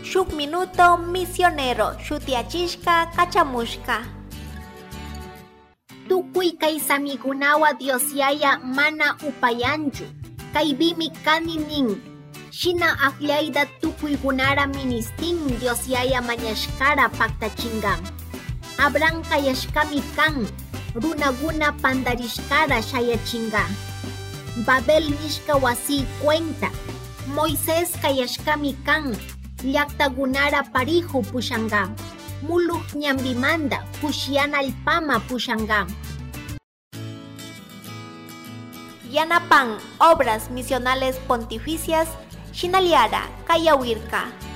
Shuk minuto misionero shutiachishka kachamushka. Tukuy kay samikunawa Dios yaya mana upayanchu. Kay bimi kaninin. Shina aklayda tukuykunara ministin Dios yaya mañashkara paktachingan. Abraham kayashkami kan. Runaguna pandarishkara shayachinga. Babel nishka wasi cuenta. Moisés kayashkami kan. Llaqtagunara parihu pushanga. Muluk ñambimanda pushiana alpama pushanga. Yanapan, obras misionales pontificias, Shinaliara, Kayawirka.